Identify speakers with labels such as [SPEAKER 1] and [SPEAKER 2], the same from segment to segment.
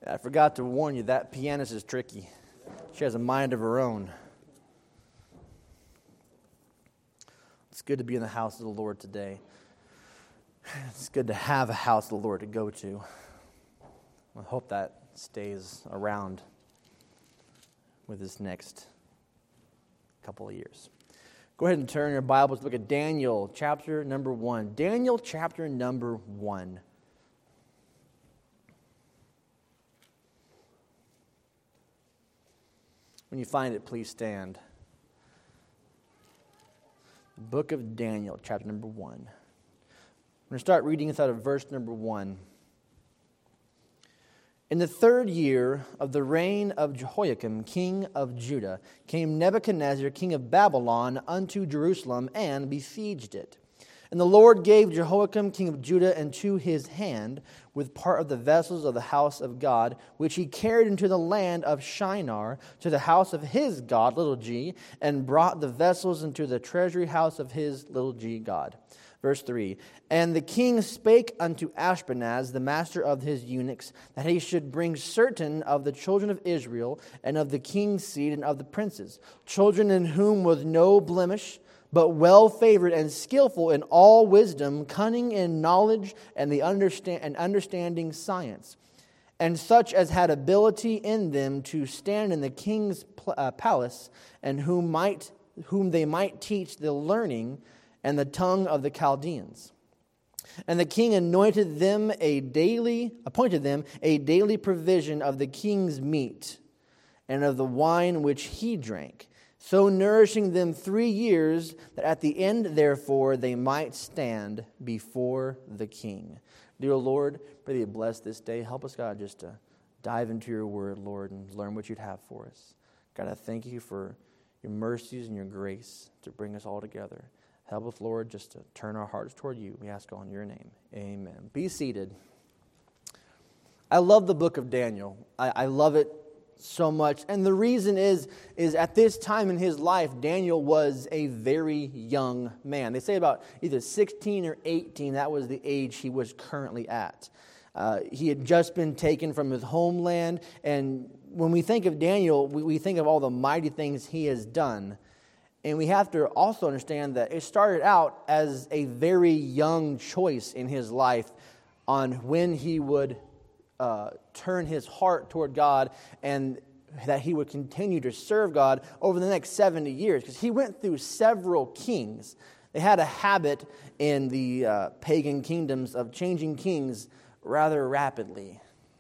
[SPEAKER 1] I forgot to warn you, that pianist is tricky. She has a mind of her own. It's good to be in the house of the Lord today. It's good to have a house of the Lord to go to. I hope that stays around with this next couple of years. Go ahead and turn your Bibles, look at Daniel chapter number 1. Daniel chapter number 1. When you find it, please stand. The book of Daniel, chapter number 1. I'm going to start reading inside of verse number 1. In the 3rd year of the reign of Jehoiakim, king of Judah, came Nebuchadnezzar, king of Babylon, unto Jerusalem, and besieged it. And the Lord gave Jehoiakim, king of Judah, into his hand, with part of the vessels of the house of God, which he carried into the land of Shinar, to the house of his God, little g, and brought the vessels into the treasury house of his little g God. Verse 3, And the king spake unto Ashpenaz, the master of his eunuchs, that he should bring certain of the children of Israel, and of the king's seed, and of the princes, children in whom was no blemish, but well favored and skillful in all wisdom, cunning in knowledge, and understanding science, and such as had ability in them to stand in the king's palace, and whom they might teach the learning and the tongue of the Chaldeans. And the king appointed them a daily provision of the king's meat, and of the wine which he drank, so nourishing them 3 years, that at the end, therefore, they might stand before the king. Dear Lord, pray that you bless this day. Help us, God, just to dive into your word, Lord, and learn what you'd have for us. God, I thank you for your mercies and your grace to bring us all together. Help us, Lord, just to turn our hearts toward you. We ask all in your name. Amen. Be seated. I love the book of Daniel. I love it so much. And the reason is at this time in his life, Daniel was a very young man. They say about either 16 or 18, that was the age he was currently at. He had just been taken from his homeland. And when we think of Daniel, we think of all the mighty things he has done. And we have to also understand that it started out as a very young choice in his life on when he would turn his heart toward God, and that he would continue to serve God over the next 70 years. Because he went through several kings. They had a habit in the pagan kingdoms of changing kings rather rapidly.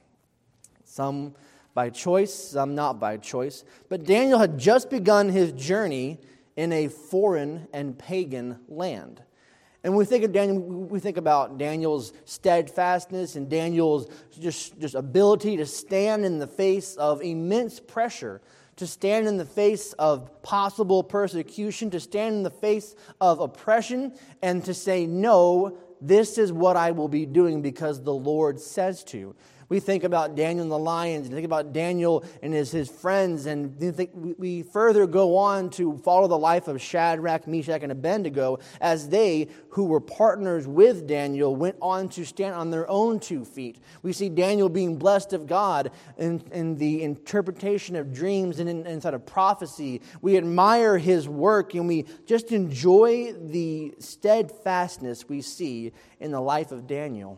[SPEAKER 1] Some by choice, some not by choice. But Daniel had just begun his journey in a foreign and pagan land. And when we think of Daniel, we think about Daniel's steadfastness and Daniel's just ability to stand in the face of immense pressure, to stand in the face of possible persecution, to stand in the face of oppression, and to say, no, this is what I will be doing because the Lord says to. We think about Daniel and the lions, and think about Daniel and his friends, and we further go on to follow the life of Shadrach, Meshach, and Abednego as they, who were partners with Daniel, went on to stand on their own 2 feet. We see Daniel being blessed of God in the interpretation of dreams and inside of prophecy. We admire his work, and we just enjoy the steadfastness we see in the life of Daniel.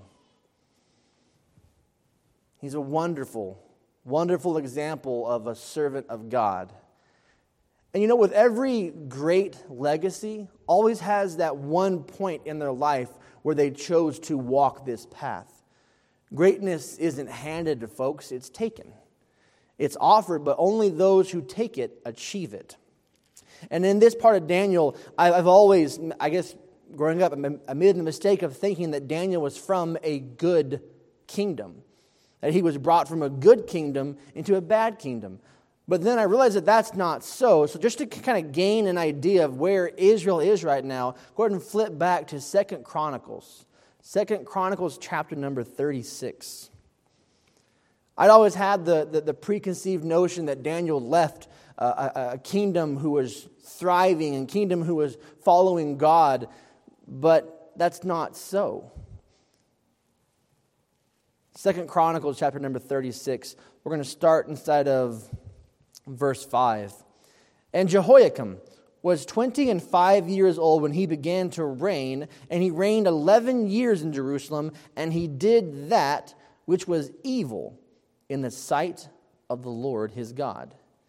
[SPEAKER 1] He's a wonderful, wonderful example of a servant of God. And you know, with every great legacy, always has that one point in their life where they chose to walk this path. Greatness isn't handed to folks, it's taken. It's offered, but only those who take it achieve it. And in this part of Daniel, I've always, I guess, growing up, I made the mistake of thinking that Daniel was from a good kingdom. That he was brought from a good kingdom into a bad kingdom. But then I realized that that's not so. So just to kind of gain an idea of where Israel is right now, go ahead and flip back to 2 Chronicles. 2 Chronicles chapter number 36. I'd always had the preconceived notion that Daniel left a kingdom who was thriving and kingdom who was following God. But that's not so. 2 Chronicles chapter number 36. We're going to start inside of verse 5. And Jehoiakim was 25 years old when he began to reign, and he reigned 11 years in Jerusalem, and he did that which was evil in the sight of the Lord his God.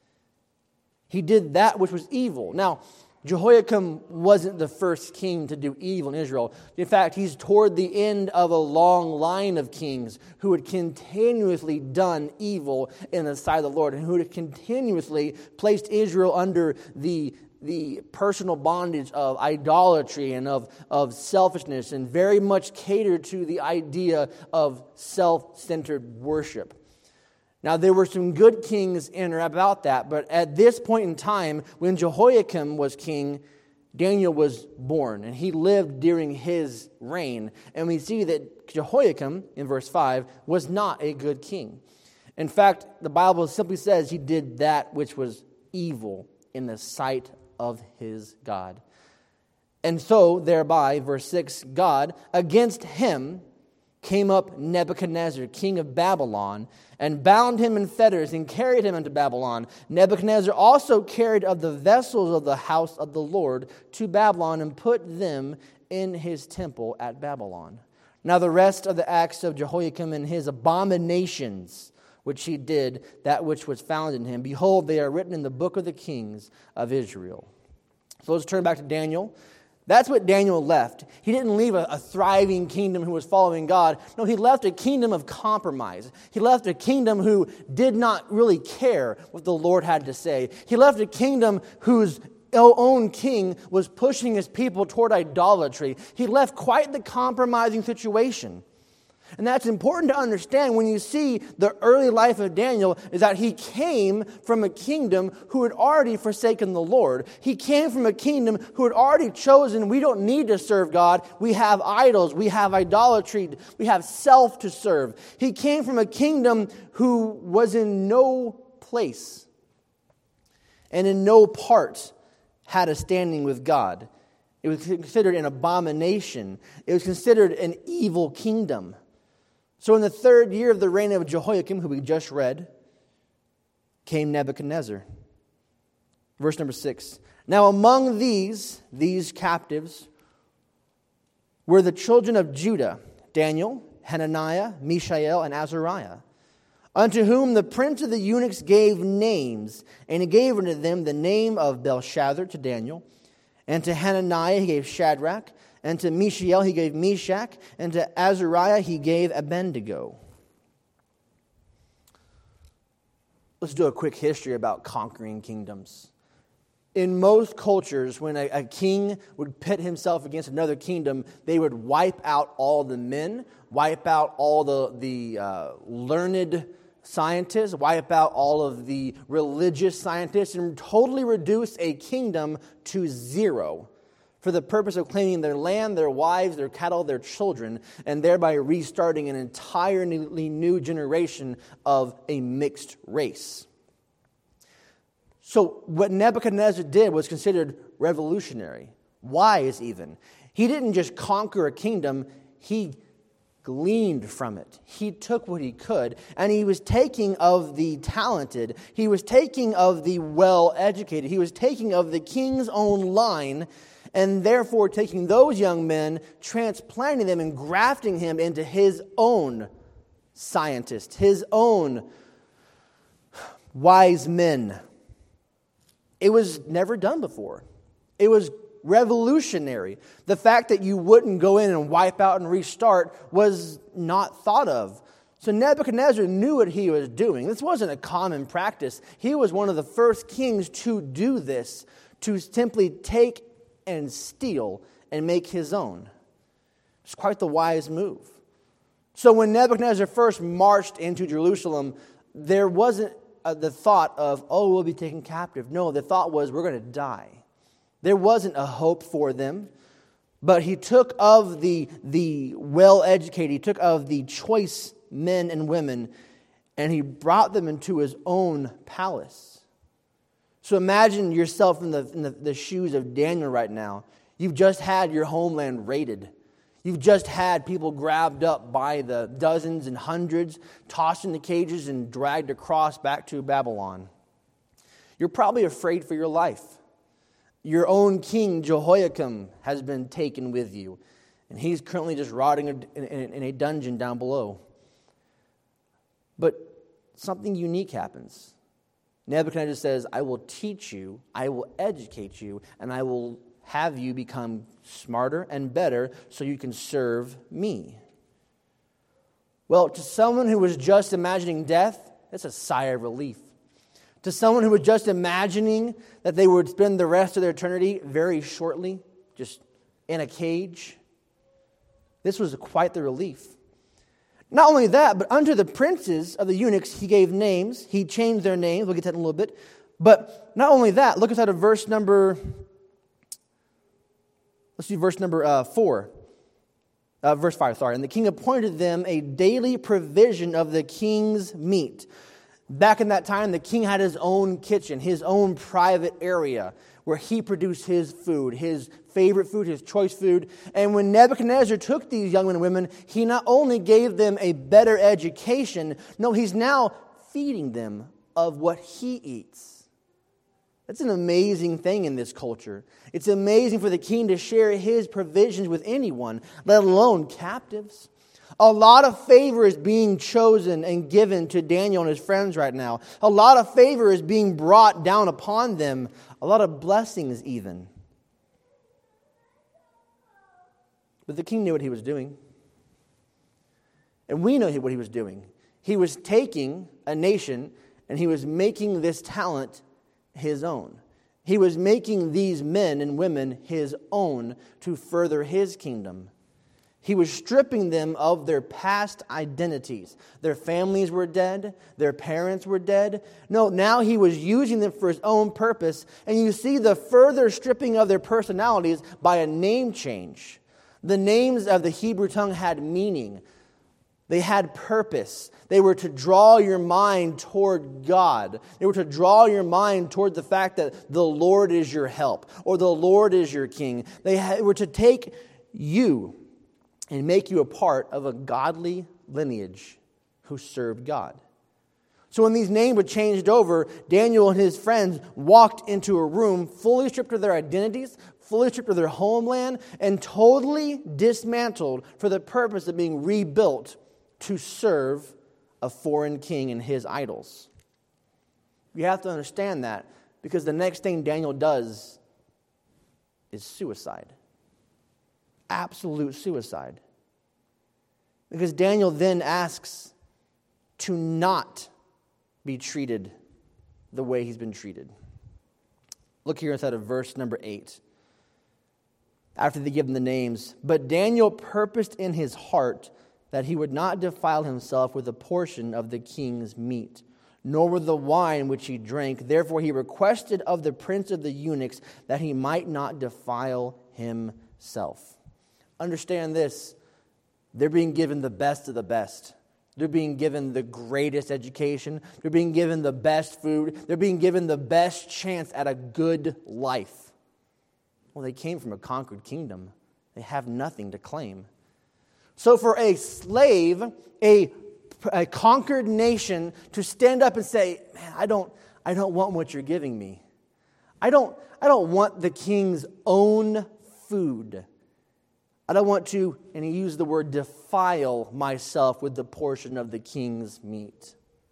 [SPEAKER 1] He did that which was evil. Now, Jehoiakim wasn't the first king to do evil in Israel. In fact, he's toward the end of a long line of kings who had continuously done evil in the sight of the Lord, and who had continuously placed Israel under the personal bondage of idolatry and of selfishness, and very much catered to the idea of self-centered worship. Now, there were some good kings in or about that, but at this point in time, when Jehoiakim was king, Daniel was born, and he lived during his reign. And we see that Jehoiakim, in verse 5, was not a good king. In fact, the Bible simply says he did that which was evil in the sight of his God. And so, thereby, verse 6, God, against him came up Nebuchadnezzar, king of Babylon, and bound him in fetters and carried him into Babylon. Nebuchadnezzar also carried of the vessels of the house of the Lord to Babylon and put them in his temple at Babylon. Now the rest of the acts of Jehoiakim and his abominations, which he did, that which was found in him, behold, they are written in the book of the kings of Israel. So let's turn back to Daniel. That's what Daniel left. He didn't leave a thriving kingdom who was following God. No, he left a kingdom of compromise. He left a kingdom who did not really care what the Lord had to say. He left a kingdom whose own king was pushing his people toward idolatry. He left quite the compromising situation. And that's important to understand when you see the early life of Daniel, is that he came from a kingdom who had already forsaken the Lord. He came from a kingdom who had already chosen, we don't need to serve God. We have idols, we have idolatry, we have self to serve. He came from a kingdom who was in no place and in no part had a standing with God. It was considered an abomination. It was considered an evil kingdom. So in the third year of the reign of Jehoiakim, who we just read, came Nebuchadnezzar. Verse number 6. Now among these captives were the children of Judah, Daniel, Hananiah, Mishael, and Azariah, unto whom the prince of the eunuchs gave names, and he gave unto them the name of Belshazzar to Daniel, and to Hananiah he gave Shadrach, and to Mishael he gave Meshach, and to Azariah he gave Abednego. Let's do a quick history about conquering kingdoms. In most cultures, when a king would pit himself against another kingdom, they would wipe out all the men, wipe out all the learned scientists, wipe out all of the religious scientists, and totally reduce a kingdom to zero, for the purpose of claiming their land, their wives, their cattle, their children, and thereby restarting an entirely new generation of a mixed race. So what Nebuchadnezzar did was considered revolutionary, wise even. He didn't just conquer a kingdom, he gleaned from it. He took what he could, and he was taking of the talented, he was taking of the well-educated, he was taking of the king's own line, and therefore taking those young men, transplanting them and grafting him into his own scientists, his own wise men. It was never done before. It was revolutionary. The fact that you wouldn't go in and wipe out and restart was not thought of. So Nebuchadnezzar knew what he was doing. This wasn't a common practice. He was one of the first kings to do this, to simply take and steal and make his own. It's quite the wise move. So when Nebuchadnezzar first marched into Jerusalem, there wasn't the thought of, oh, we'll be taken captive. No, the thought was, we're going to die. There wasn't a hope for them. But he took of the well-educated, he took of the choice men and women, and he brought them into his own palace. So imagine yourself in the shoes of Daniel right now. You've just had your homeland raided. You've just had people grabbed up by the dozens and hundreds, tossed into cages and dragged across back to Babylon. You're probably afraid for your life. Your own king, Jehoiakim, has been taken with you, and he's currently just rotting in a dungeon down below. But something unique happens. Nebuchadnezzar says, I will teach you, I will educate you, and I will have you become smarter and better so you can serve me. Well, to someone who was just imagining death, it's a sigh of relief. To someone who was just imagining that they would spend the rest of their eternity very shortly, just in a cage, this was quite the relief. Not only that, but unto the princes of the eunuchs he gave names. He changed their names. We'll get to that in a little bit. But not only that, look at verse number... Let's do verse number 4. Verse 5, sorry. And the king appointed them a daily provision of the king's meat. Back in that time, the king had his own kitchen, his own private area where he produced his food, his favorite food, his choice food. And when Nebuchadnezzar took these young men and women, he not only gave them a better education, no, he's now feeding them of what he eats. That's an amazing thing in this culture. It's amazing for the king to share his provisions with anyone, let alone captives. A lot of favor is being chosen and given to Daniel and his friends right now. A lot of favor is being brought down upon them. A lot of blessings even. But the king knew what he was doing. And we know what he was doing. He was taking a nation and he was making this talent his own. He was making these men and women his own to further his kingdom. He was stripping them of their past identities. Their families were dead. Their parents were dead. No, now he was using them for his own purpose. And you see the further stripping of their personalities by a name change. The names of the Hebrew tongue had meaning. They had purpose. They were to draw your mind toward God. They were to draw your mind toward the fact that the Lord is your help or the Lord is your king. They were to take you and make you a part of a godly lineage who served God. So when these names were changed over, Daniel and his friends walked into a room fully stripped of their identities, fully stripped of their homeland, and totally dismantled for the purpose of being rebuilt to serve a foreign king and his idols. You have to understand that because the next thing Daniel does is suicide. Absolute suicide. Because Daniel then asks to not be treated the way he's been treated. Look here inside of verse number 8. After they give him the names, but Daniel purposed in his heart that he would not defile himself with a portion of the king's meat, nor with the wine which he drank. Therefore he requested of the prince of the eunuchs that he might not defile himself. Understand this. They're being given the best of the best. They're being given the greatest education. They're being given the best food. They're being given the best chance at a good life. Well, they came from a conquered kingdom. They have nothing to claim. So for a slave, a conquered nation to stand up and say, man, I don't want what you're giving me. I don't want the king's own food. I don't want to, and he used the word defile myself with the portion of the king's meat.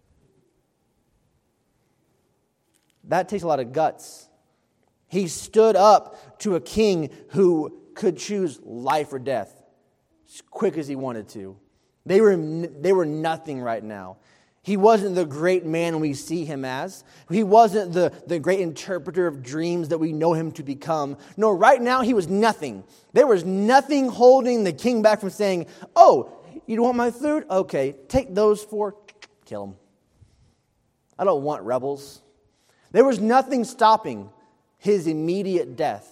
[SPEAKER 1] That takes a lot of guts. He stood up to a king who could choose life or death as quick as he wanted to. They were nothing right now. He wasn't the great man we see him as. He wasn't the great interpreter of dreams that we know him to become. No, right now he was nothing. There was nothing holding the king back from saying, oh, you don't want my food? Okay, take those 4, kill them. I don't want rebels. There was nothing stopping his immediate death.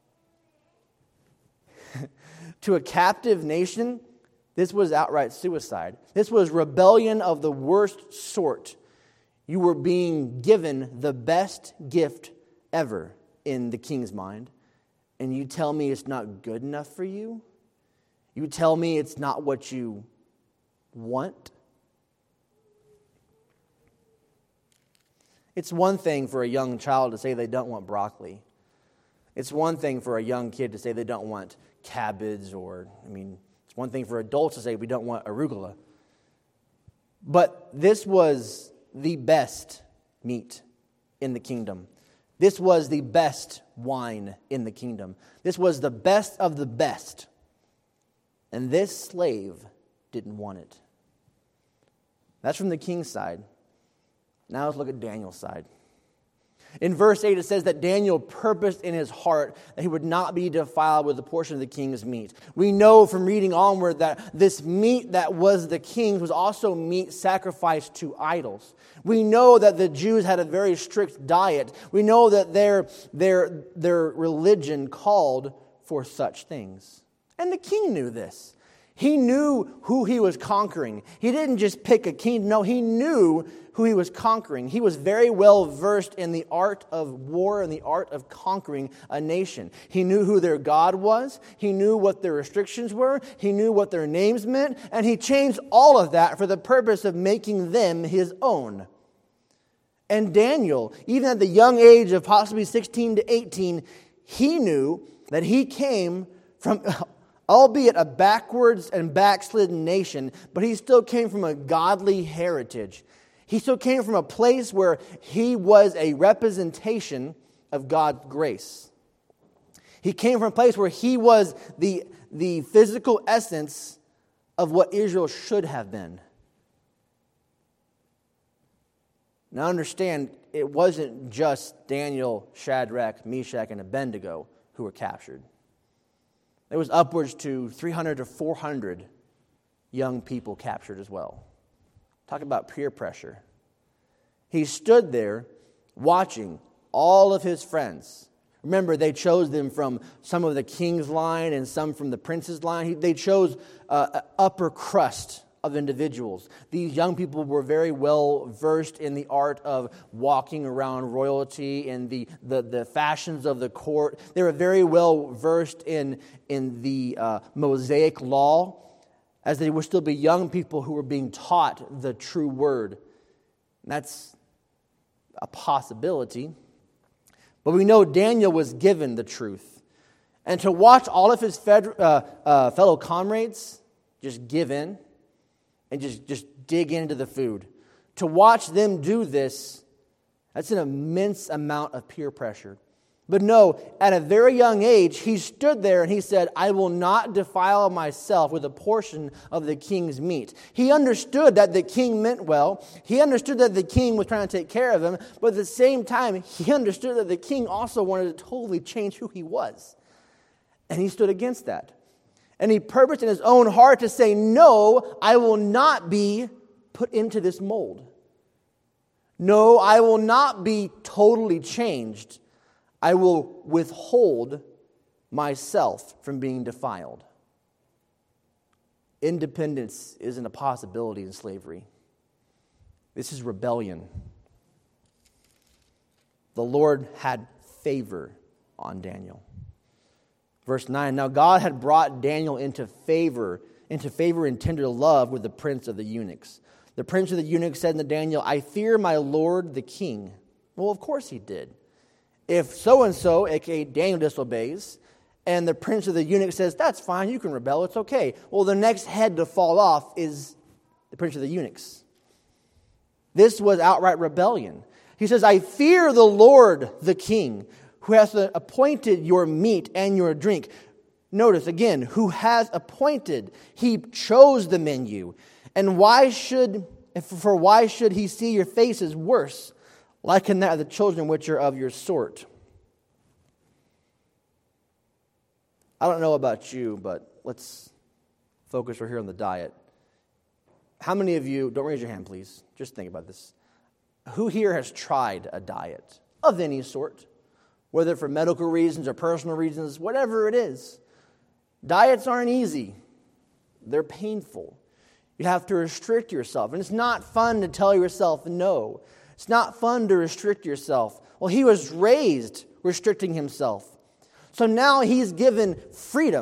[SPEAKER 1] To a captive nation, this was outright suicide. This was rebellion of the worst sort. You were being given the best gift ever in the king's mind, and you tell me it's not good enough for you? You tell me it's not what you want? It's one thing for a young child to say they don't want broccoli. It's one thing for a young kid to say they don't want cabbage, it's one thing for adults to say we don't want arugula. But this was the best meat in the kingdom. This was the best wine in the kingdom. This was the best of the best. And this slave didn't want it. That's from the king's side. Now let's look at Daniel's side. In verse 8 it says that Daniel purposed in his heart that he would not be defiled with a portion of the king's meat. We know from reading onward that this meat that was the king's was also meat sacrificed to idols. We know that the Jews had a very strict diet. We know that their religion called for such things. And the king knew this. He knew who he was conquering. He didn't just pick a king. No, he knew who he was conquering. He was very well versed in the art of war and the art of conquering a nation. He knew who their God was. He knew what their restrictions were. He knew what their names meant. And he changed all of that for the purpose of making them his own. And Daniel, even at the young age of possibly 16 to 18, he knew that he came from, albeit a backwards and backslidden nation, but he still came from a godly heritage. He still came from a place where he was a representation of God's grace. He came from a place where he was the physical essence of what Israel should have been. Now understand, it wasn't just Daniel, Shadrach, Meshach, and Abednego who were captured. There was upwards to 300 to 400 young people captured as well. Talk about peer pressure. He stood there watching all of his friends. Remember, they chose them from some of the king's line and some from the prince's line. They chose an upper crust of individuals. These young people were very well versed in the art of walking around royalty and the fashions of the court. They were very well versed in the Mosaic law, as they would still be young people who were being taught the true word. And that's a possibility. But we know Daniel was given the truth. And to watch all of his fellow comrades just give in and just dig into the food. To watch them do this, that's an immense amount of peer pressure. But no, at a very young age, he stood there and he said, I will not defile myself with a portion of the king's meat. He understood that the king meant well. He understood that the king was trying to take care of him. But at the same time, he understood that the king also wanted to totally change who he was. And he stood against that. And he purposed in his own heart to say, no, I will not be put into this mold. No, I will not be totally changed. I will withhold myself from being defiled. Independence isn't a possibility in slavery. This is rebellion. The Lord had favor on Daniel. Verse 9, now God had brought Daniel into favor and tender love with the prince of the eunuchs. The prince of the eunuchs said to Daniel, I fear my lord the king. Well, of course he did. If so-and-so, a.k.a. Daniel, disobeys, and the prince of the eunuchs says, that's fine, you can rebel, it's okay. Well, the next head to fall off is the prince of the eunuchs. This was outright rebellion. He says, I fear the Lord the king, who has appointed your meat and your drink. Notice again, who has appointed. He chose the menu. And why should he see your faces worse, like in that of the children which are of your sort? I don't know about you, but let's focus right here on the diet. How many of you, don't raise your hand please, just think about this. Who here has tried a diet of any sort? Whether for medical reasons or personal reasons, whatever it is. Diets aren't easy. They're painful. You have to restrict yourself. And it's not fun to tell yourself no. It's not fun to restrict yourself. Well, he was raised restricting himself. So now he's given freedom.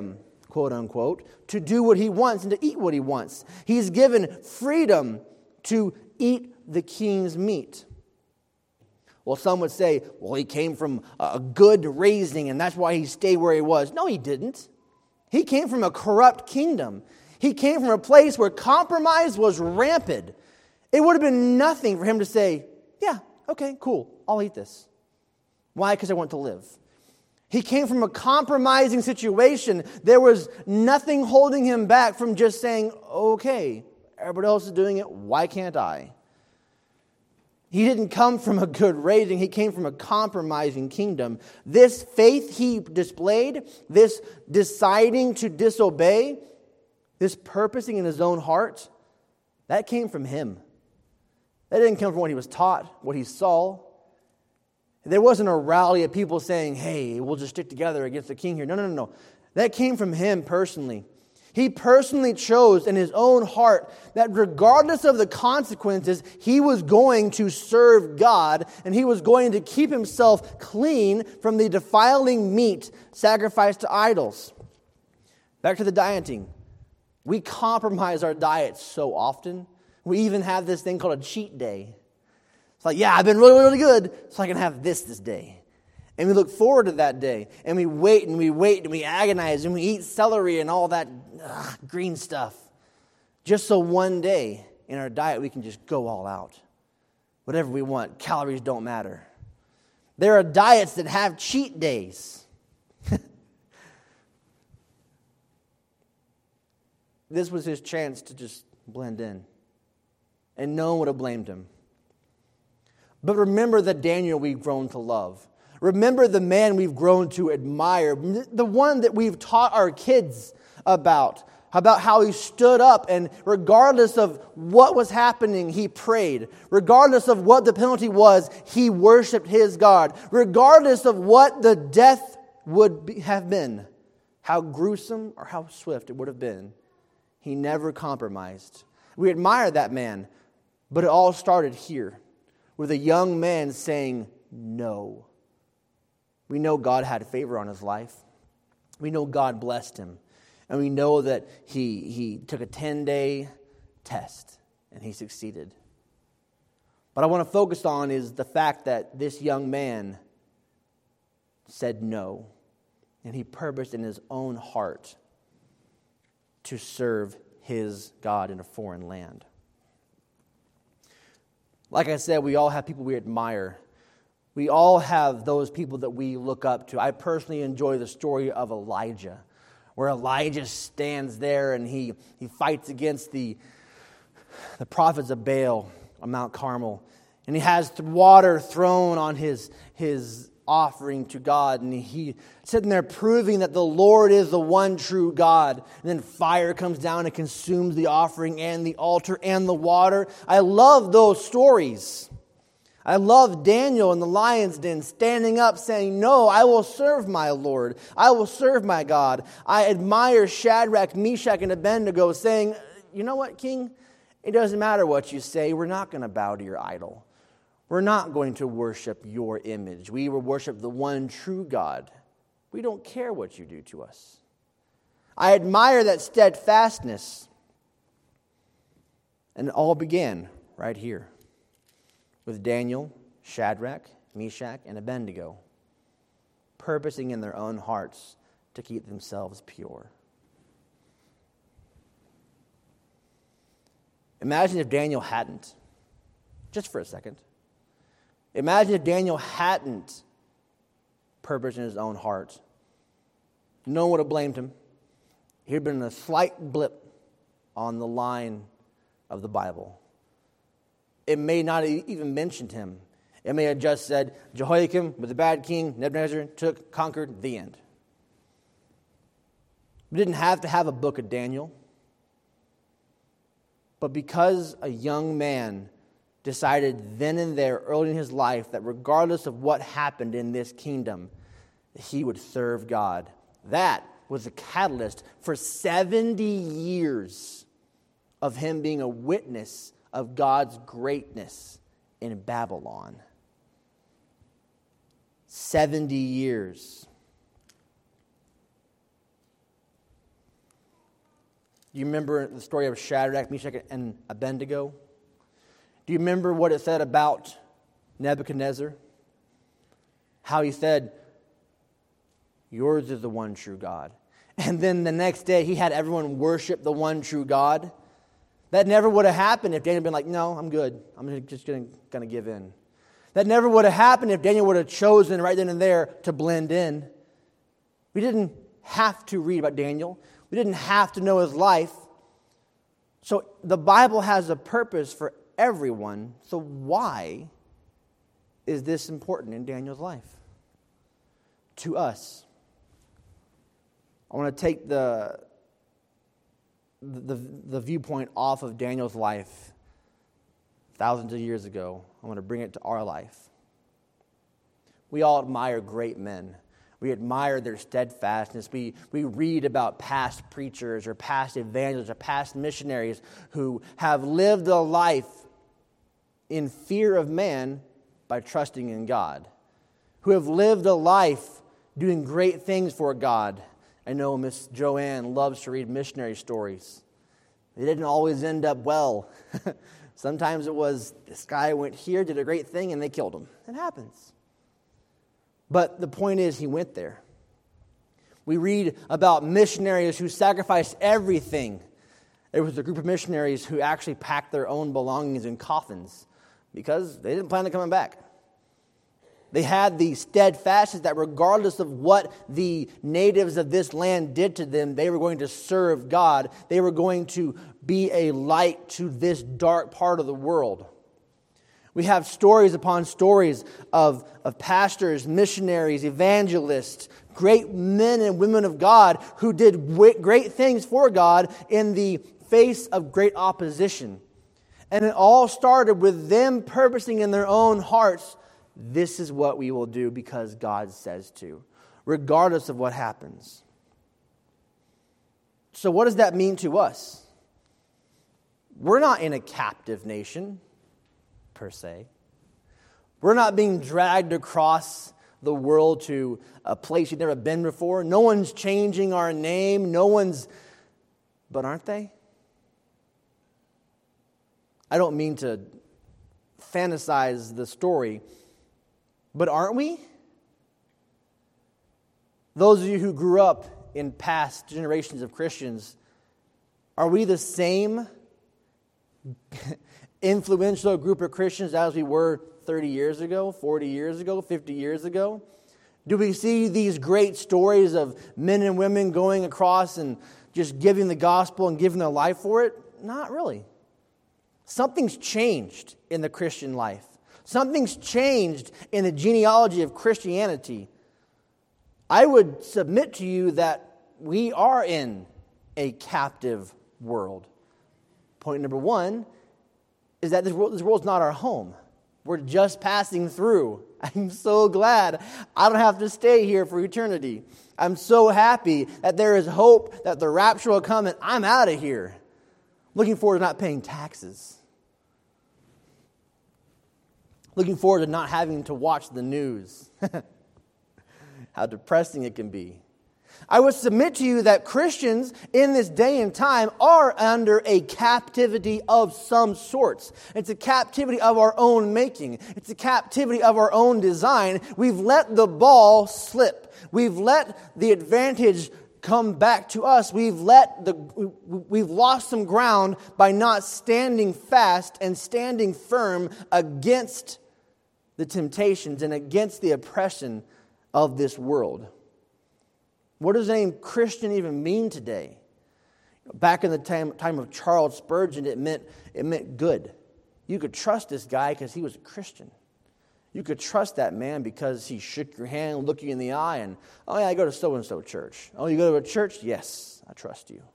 [SPEAKER 1] quote unquote, to do what he wants and to eat what he wants. He's given freedom to eat the king's meat. Well, some would say, well, he came from a good raising and that's why he stayed where he was. No, he didn't. He came from a corrupt kingdom. He came from a place where compromise was rampant. It would have been nothing for him to say, yeah, okay, cool, I'll eat this. Why? Because I want to live. He came from a compromising situation. There was nothing holding him back from just saying, okay, everybody else is doing it, why can't I? He didn't come from a good raising. He came from a compromising kingdom. This faith he displayed, this deciding to disobey, this purposing in his own heart, that came from him. That didn't come from what he was taught, what he saw. There wasn't a rally of people saying, hey, we'll just stick together against the king here. No. That came from him personally. He personally chose in his own heart that regardless of the consequences, he was going to serve God and he was going to keep himself clean from the defiling meat sacrificed to idols. Back to the dieting. We compromise our diets so often. We even have this thing called a cheat day. It's like, yeah, I've been really, really good, so I can have this day. And we look forward to that day. And we wait and we wait and we agonize and we eat celery and all that green stuff. Just so one day in our diet we can just go all out. Whatever we want. Calories don't matter. There are diets that have cheat days. This was his chance to just blend in. And no one would have blamed him. But remember the Daniel we've grown to love. Remember the man we've grown to admire. The one that we've taught our kids about how he stood up and regardless of what was happening, he prayed. Regardless of what the penalty was, he worshiped his God. Regardless of what the death would have been, how gruesome or how swift it would have been, he never compromised. We admire that man, but it all started here with a young man saying no. We know God had favor on his life. We know God blessed him. And we know that he took a 10-day test and he succeeded. What I want to focus on is the fact that this young man said no. And he purposed in his own heart to serve his God in a foreign land. Like I said, we all have people we admire. We all have those people that we look up to. I personally enjoy the story of Elijah, where Elijah stands there and he fights against the prophets of Baal on Mount Carmel. And he has water thrown on his offering to God. And he sitting there proving that the Lord is the one true God. And then fire comes down and consumes the offering and the altar and the water. I love those stories. I love Daniel in the lion's den standing up saying, no, I will serve my Lord. I will serve my God. I admire Shadrach, Meshach, and Abednego saying, you know what, King? It doesn't matter what you say. We're not going to bow to your idol. We're not going to worship your image. We will worship the one true God. We don't care what you do to us. I admire that steadfastness. And it all began right here with Daniel, Shadrach, Meshach, and Abednego, purposing in their own hearts to keep themselves pure. Imagine if Daniel hadn't. Just for a second. Imagine if Daniel hadn't purposed in his own heart. No one would have blamed him. He'd been a slight blip on the line of the Bible. It may not have even mentioned him. It may have just said, Jehoiakim was a bad king, Nebuchadnezzar conquered, the end. We didn't have to have a book of Daniel. But because a young man decided then and there, early in his life, that regardless of what happened in this kingdom, he would serve God. That was a catalyst for 70 years of him being a witness of God's greatness in Babylon. 70 years. you remember the story of Shadrach, Meshach, and Abednego? Do you remember what it said about Nebuchadnezzar? How he said, yours is the one true God. And then the next day, he had everyone worship the one true God. That never would have happened if Daniel had been like, no, I'm good. I'm just going to give in. That never would have happened if Daniel would have chosen right then and there to blend in. We didn't have to read about Daniel. We didn't have to know his life. So the Bible has a purpose for everyone. So why is this important in Daniel's life? To us. I want to take the viewpoint off of Daniel's life thousands of years ago. I want to bring it to our life. We all admire great men. We admire their steadfastness. We read about past preachers or past evangelists or past missionaries who have lived a life in fear of man by trusting in God, who have lived a life doing great things for God. I know Miss Joanne loves to read missionary stories. They didn't always end up well. Sometimes it was, this guy went here, did a great thing, and they killed him. It happens. But the point is, he went there. We read about missionaries who sacrificed everything. There was a group of missionaries who actually packed their own belongings in coffins because they didn't plan on coming back. They had the steadfastness that regardless of what the natives of this land did to them, they were going to serve God. They were going to be a light to this dark part of the world. We have stories upon stories of pastors, missionaries, evangelists, great men and women of God who did great things for God in the face of great opposition. And it all started with them purposing in their own hearts, this is what we will do because God says to, regardless of what happens. So what does that mean to us? We're not in a captive nation, per se. We're not being dragged across the world to a place you've never been before. No one's changing our name. But aren't they? I don't mean to fantasize the story, but aren't we? Those of you who grew up in past generations of Christians, are we the same influential group of Christians as we were 30 years ago, 40 years ago, 50 years ago? Do we see these great stories of men and women going across and just giving the gospel and giving their life for it? Not really. Something's changed in the Christian life. Something's changed in the genealogy of Christianity. I would submit to you that we are in a captive world. Point number one is that this world's not our home. We're just passing through. I'm so glad I don't have to stay here for eternity. I'm so happy that there is hope that the rapture will come and I'm out of here. Looking forward to not paying taxes. Looking forward to not having to watch the news. How depressing it can be. I would submit to you that Christians in this day and time are under a captivity of some sorts. It's a captivity of our own making. It's a captivity of our own design. We've let the ball slip. We've let the advantage come back to us. We've lost some ground by not standing fast and standing firm against the temptations and against the oppression of this world. What does the name Christian even mean today? Back in the time of Charles Spurgeon, it meant good. You could trust this guy because he was a Christian. You could trust that man because he shook your hand, looked you in the eye, and, oh yeah, I go to so-and-so church. Oh, you go to a church? Yes, I trust you.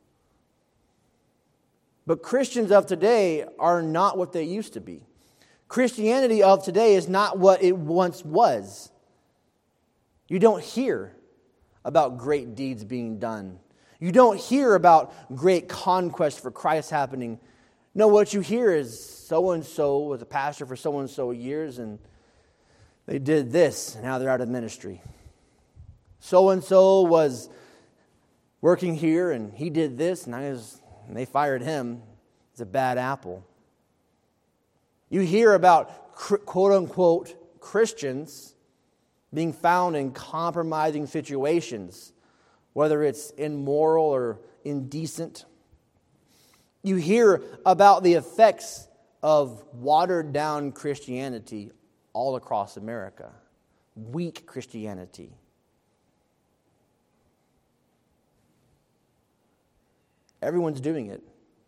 [SPEAKER 1] But Christians of today are not what they used to be. Christianity of today is not what it once was. You don't hear about great deeds being done. You don't hear about great conquest for Christ happening. No, what you hear is so-and-so was a pastor for so-and-so years and they did this and now they're out of ministry. So-and-so was working here and he did this and now he's and they fired him. He's a bad apple. You hear about quote-unquote Christians being found in compromising situations, whether it's immoral or indecent. You hear about the effects of watered-down Christianity all across America. Weak Christianity. Everyone's doing it.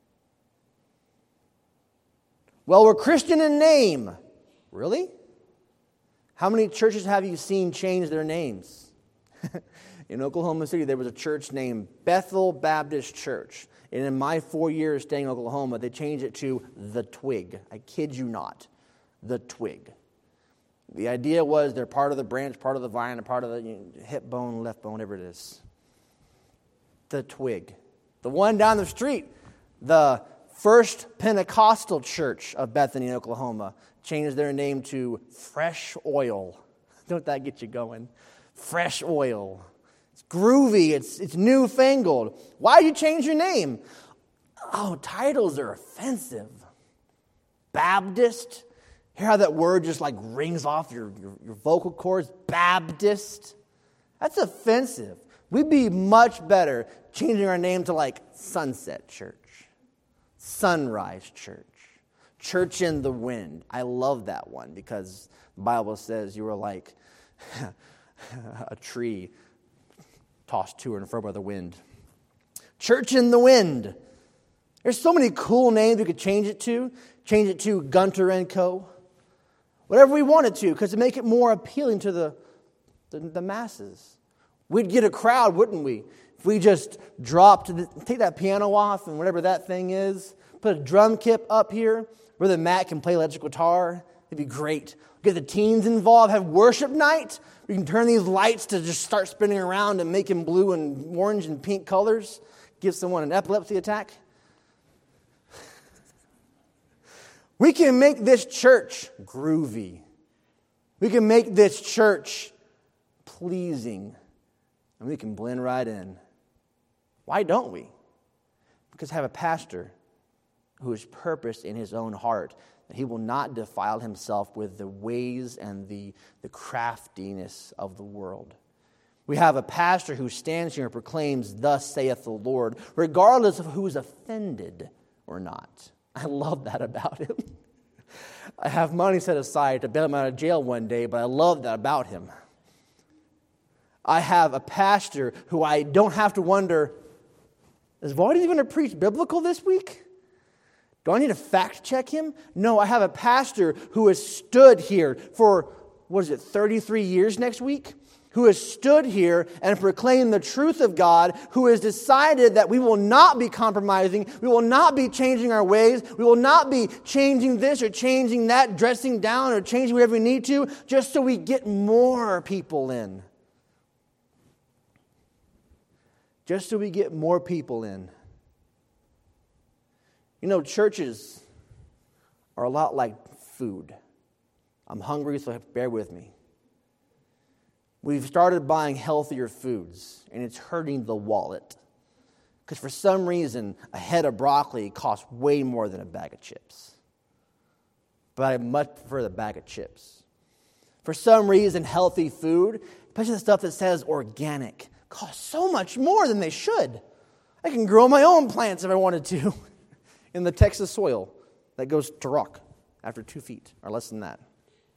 [SPEAKER 1] Well, we're Christian in name. Really? How many churches have you seen change their names? In Oklahoma City, there was a church named Bethel Baptist Church. And in my 4 years staying in Oklahoma, they changed it to The Twig. I kid you not. The Twig. The idea was they're part of the branch, part of the vine, and part of the hip bone, left bone, whatever it is. The Twig. The one down the street, the First Pentecostal Church of Bethany, Oklahoma, changed their name to Fresh Oil. Don't that get you going? Fresh Oil. It's groovy. It's newfangled. Why did you change your name? Oh, titles are offensive. Baptist. Hear how that word just like rings off your vocal cords? Baptist. That's offensive. We'd be much better changing our name to like Sunset Church, Sunrise Church, Church in the Wind. I love that one because the Bible says you were like a tree tossed to and fro by the wind. Church in the Wind. There's so many cool names we could change it to. Change it to Gunter & Co. Whatever we wanted to, because to make it more appealing to the masses. We'd get a crowd, wouldn't we? If we just take that piano off and whatever that thing is, put a drum kit up here, Brother Matt can play electric guitar. It'd be great. Get the teens involved, have worship night. We can turn these lights to just start spinning around and make them blue and orange and pink colors. Give someone an epilepsy attack. We can make this church groovy. We can make this church pleasing. And we can blend right in. Why don't we? Because I have a pastor who is purposed in his own heart that he will not defile himself with the ways and the craftiness of the world. We have a pastor who stands here and proclaims, "Thus saith the Lord," regardless of who is offended or not. I love that about him. I have money set aside to bail him out of jail one day, but I love that about him. I have a pastor who I don't have to wonder, is Vardy going to preach biblical this week? Do I need to fact check him? No, I have a pastor who has stood here for, 33 years next week? Who has stood here and proclaimed the truth of God, who has decided that we will not be compromising, we will not be changing our ways, we will not be changing this or changing that, dressing down or changing whatever we need to, just so we get more people in. Just so we get more people in. You know, churches are a lot like food. I'm hungry, so bear with me. We've started buying healthier foods, and it's hurting the wallet. Because for some reason, a head of broccoli costs way more than a bag of chips. But I much prefer the bag of chips. For some reason, healthy food, especially the stuff that says organic, costs so much more than they should. I can grow my own plants if I wanted to in the Texas soil that goes to rock after 2 feet or less than that.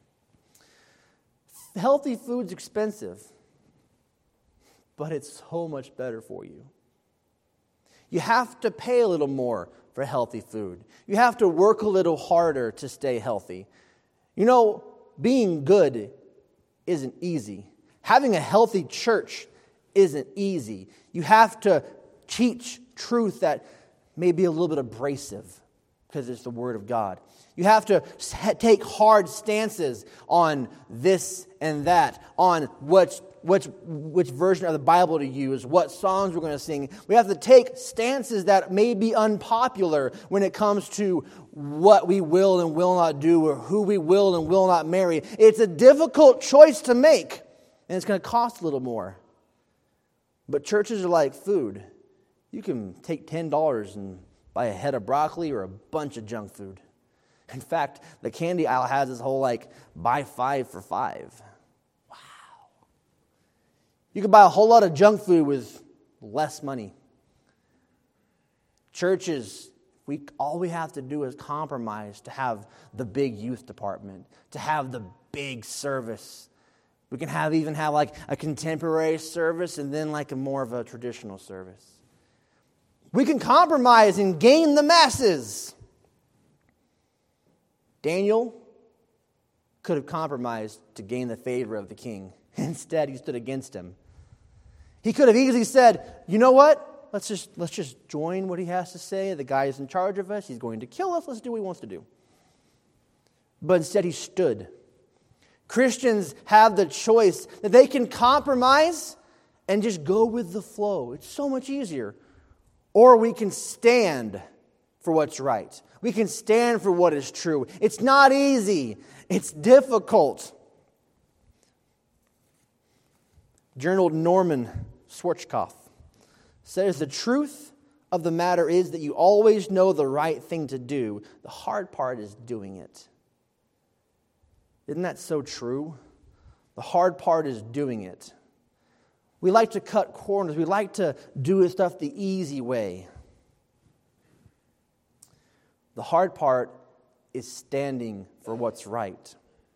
[SPEAKER 1] Healthy food's expensive, but it's so much better for you. You have to pay a little more for healthy food. You have to work a little harder to stay healthy. You know, being good isn't easy. Having a healthy church isn't easy. You have to teach truth that may be a little bit abrasive because it's the Word of God. You have to take hard stances on this and that, on which version of the Bible to use, what songs we're going to sing. We have to take stances that may be unpopular when it comes to what we will and will not do or who we will and will not marry. It's a difficult choice to make, and it's going to cost a little more. But churches are like food. You can take $10 and buy a head of broccoli or a bunch of junk food. In fact, the candy aisle has this whole buy 5 for 5. Wow. You could buy a whole lot of junk food with less money. Churches, all we have to do is compromise to have the big youth department, to have the big service. We can even have a contemporary service and then a more of a traditional service. We can compromise and gain the masses. Daniel could have compromised to gain the favor of the king. Instead, he stood against him. He could have easily said, you know what? Let's just join what he has to say. The guy is in charge of us. He's going to kill us. Let's do what he wants to do. But instead, he stood. Christians have the choice that they can compromise and just go with the flow. It's so much easier. Or we can stand for what's right. We can stand for what is true. It's not easy. It's difficult. Journal Norman Schwarzkopf says the truth of the matter is that you always know the right thing to do. The hard part is doing it. Isn't that so true? The hard part is doing it. We like to cut corners. We like to do stuff the easy way. The hard part is standing for what's right.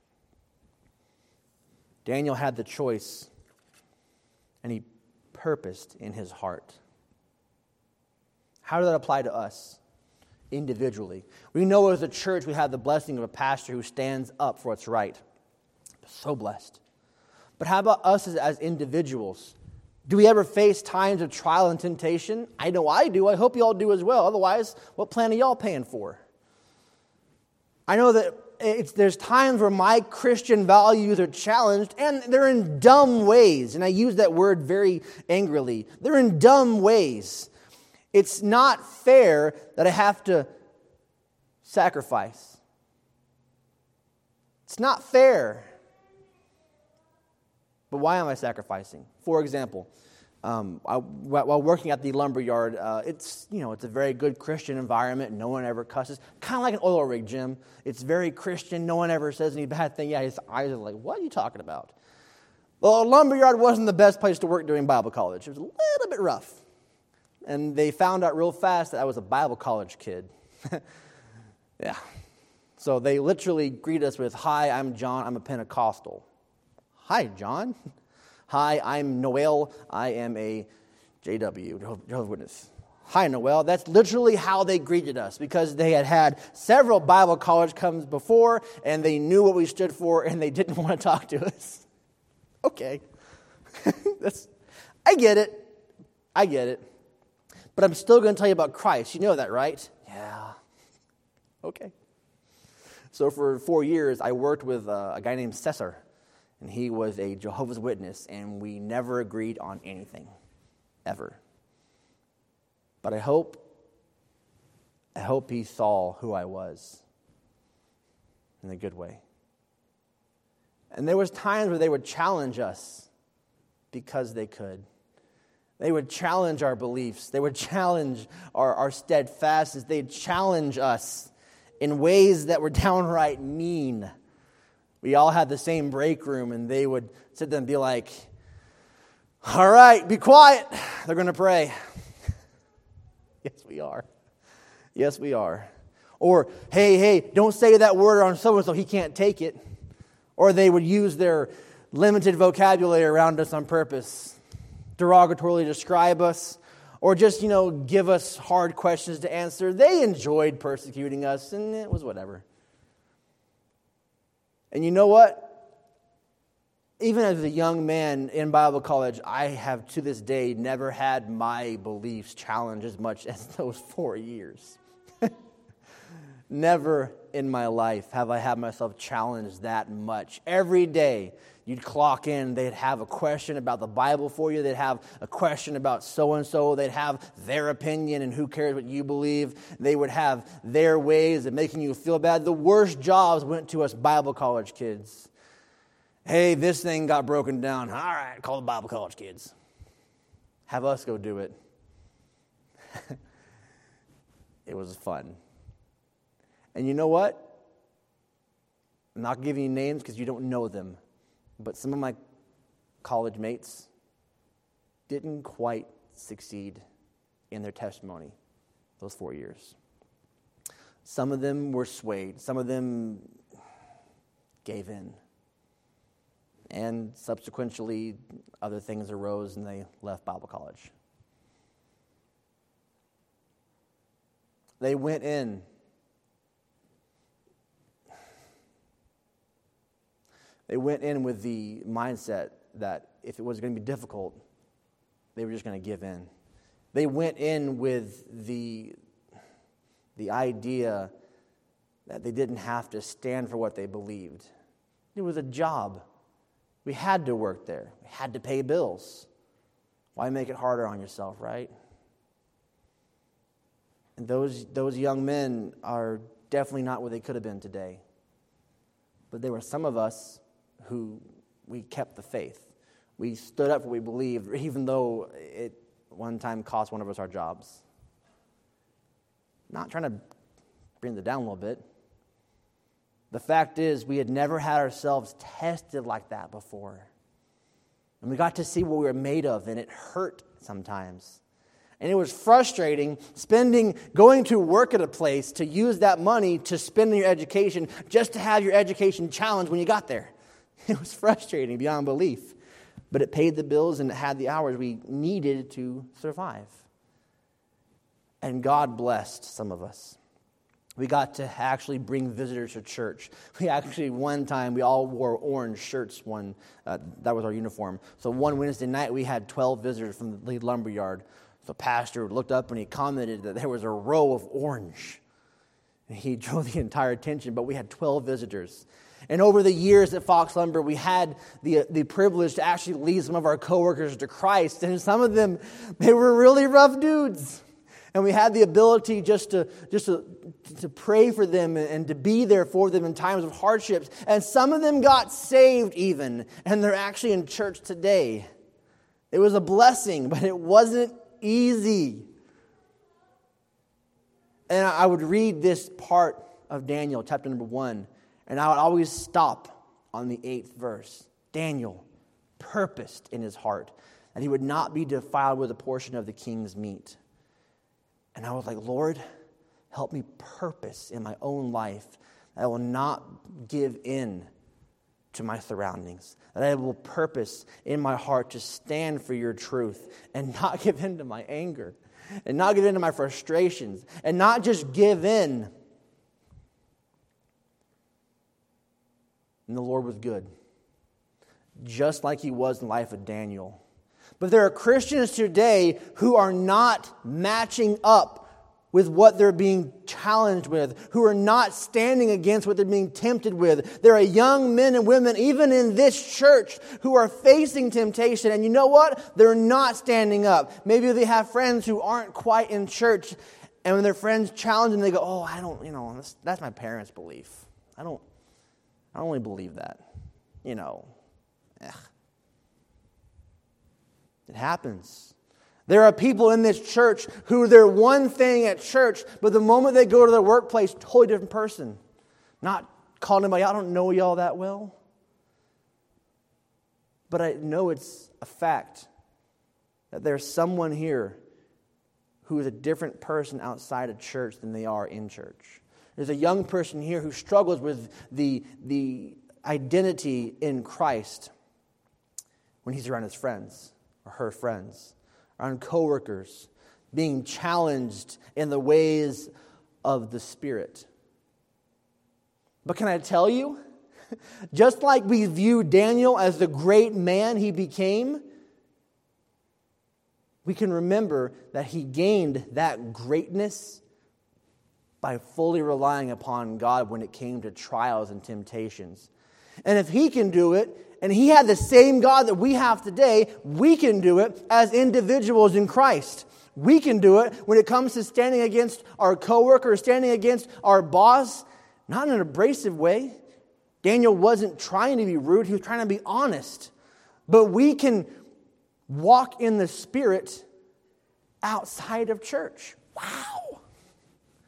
[SPEAKER 1] Daniel had the choice, and he purposed in his heart. How does that apply to us individually? We know as a church we have the blessing of a pastor who stands up for what's right. So blessed. But how about us as individuals? Do we ever face times of trial and temptation? I know I do. I hope you all do as well. Otherwise, what plan are y'all paying for? I know that there's times where my Christian values are challenged, and they're in dumb ways. And I use that word very angrily. They're in dumb ways. It's not fair that I have to sacrifice. It's not fair. But why am I sacrificing? For example, while working at the lumber yard, it's a very good Christian environment. No one ever cusses. Kind of like an oil rig, Jim. It's very Christian. No one ever says any bad thing. Yeah, his eyes are like, what are you talking about? Well, a lumber yard wasn't the best place to work during Bible college. It was a little bit rough. And they found out real fast that I was a Bible college kid. Yeah. So they literally greet us with, hi, I'm John. I'm a Pentecostal. Hi, John. Hi, I'm Noel. I am a JW, Jehovah's Witness. Hi, Noel. That's literally how they greeted us because they had several Bible college comes before and they knew what we stood for and they didn't want to talk to us. Okay. I get it. But I'm still going to tell you about Christ. You know that, right? Yeah. Okay. So for 4 years, I worked with a guy named Cesar. And he was a Jehovah's Witness, and we never agreed on anything, ever. But I hope he saw who I was in a good way. And there was times where they would challenge us because they could. They would challenge our beliefs. They would challenge our steadfastness. They'd challenge us in ways that were downright mean. We all had the same break room, and they would sit there and be like, all right, be quiet. They're going to pray. Yes, we are. Yes, we are. Or, hey, don't say that word on so-and-so. He can't take it. Or they would use their limited vocabulary around us on purpose, derogatorily describe us, or just, give us hard questions to answer. They enjoyed persecuting us, and it was whatever. And you know what? Even as a young man in Bible college, I have to this day never had my beliefs challenged as much as those 4 years. Never in my life have I had myself challenged that much. Every day you'd clock in, they'd have a question about the Bible for you. They'd have a question about so-and-so. They'd have their opinion, and who cares what you believe. They would have their ways of making you feel bad. The worst jobs went to us Bible college kids. Hey, this thing got broken down. All right, call the Bible college kids. Have us go do it. it was fun. And you know what? I'm not giving you names because you don't know them. But some of my college mates didn't quite succeed in their testimony those 4 years. Some of them were swayed. Some of them gave in. And subsequently, other things arose and they left Bible college. They went in. They went in with the mindset that if it was going to be difficult, they were just going to give in. They went in with the idea that they didn't have to stand for what they believed. It was a job. We had to work there. We had to pay bills. Why make it harder on yourself, right? And those young men are definitely not what they could have been today. But there were some of us who we kept the faith. We stood up for what we believed, even though it one time cost one of us our jobs. Not trying to bring it down a little bit. The fact is, we had never had ourselves tested like that before. And we got to see what we were made of, and it hurt sometimes. And it was frustrating going to work at a place to use that money to spend in your education just to have your education challenged when you got there. It was frustrating beyond belief. But it paid the bills and it had the hours we needed to survive. And God blessed some of us. We got to actually bring visitors to church. One time, we all wore orange shirts. That was our uniform. So one Wednesday night, we had 12 visitors from the Lead Lumberyard. So pastor looked up and he commented that there was a row of orange. And he drew the entire attention, but we had 12 visitors. And over the years at Fox Lumber, we had the privilege to actually lead some of our coworkers to Christ. And some of them, they were really rough dudes. And we had the ability just to pray for them and to be there for them in times of hardships. And some of them got saved even, and they're actually in church today. It was a blessing, but it wasn't easy. And I would read this part of Daniel, chapter number 1, and I would always stop on the 8th verse. Daniel purposed in his heart that he would not be defiled with a portion of the king's meat. And I was like, Lord, help me purpose in my own life that I will not give in to my surroundings. That I will purpose in my heart to stand for your truth and not give in to my anger and not give in to my frustrations and not just give in. And the Lord was good, just like he was in the life of Daniel. But there are Christians today who are not matching up with what they're being challenged with, who are not standing against what they're being tempted with. There are young men and women, even in this church, who are facing temptation. And you know what? They're not standing up. Maybe they have friends who aren't quite in church, and when their friends challenge them, they go, oh, I don't, that's my parents' belief. I only believe that. It happens. There are people in this church who they're one thing at church, but the moment they go to their workplace, totally different person. Not calling anybody, I don't know y'all that well. But I know it's a fact that there's someone here who is a different person outside of church than they are in church. There's a young person here who struggles with the identity in Christ when he's around his friends or her friends, around coworkers, being challenged in the ways of the Spirit. But can I tell you, just like we view Daniel as the great man he became, we can remember that he gained that greatness by fully relying upon God when it came to trials and temptations. And if he can do it, and he had the same God that we have today, we can do it as individuals in Christ. We can do it when it comes to standing against our coworker, standing against our boss, not in an abrasive way. Daniel wasn't trying to be rude, he was trying to be honest. But we can walk in the Spirit outside of church. Wow!